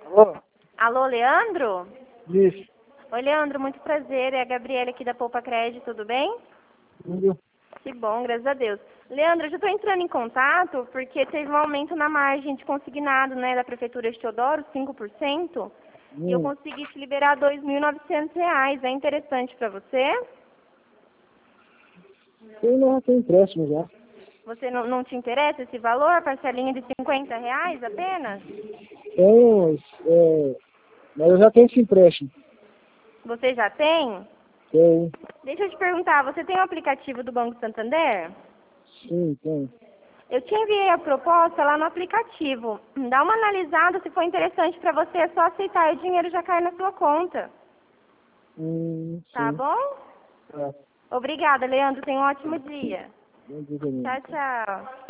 Alô? Alô, Leandro? Isso. Oi, Leandro, muito prazer. É a Gabriela aqui da Poupa Crédito, tudo bem? Tudo. Que bom, graças a Deus. Leandro, eu já estou entrando em contato porque teve um aumento na margem de consignado, né, da Prefeitura de Teodoro, 5%, e eu consegui te liberar R$ 2.900. É interessante para você? Eu não tenho empréstimo já. Você não te interessa esse valor? Parcelinha de R$ 50 apenas? Tenho, mas eu já tenho esse empréstimo. Você já tem? Tenho. Deixa eu te perguntar, você tem o aplicativo do Banco Santander? Sim, tenho. Eu te enviei a proposta lá no aplicativo. Dá uma analisada, se for interessante para você, é só aceitar e o dinheiro já cai na sua conta. Tá Sim. bom? Tá. Obrigada, Leandro. Tenha um ótimo dia. Bom dia, também. Tchau, tchau.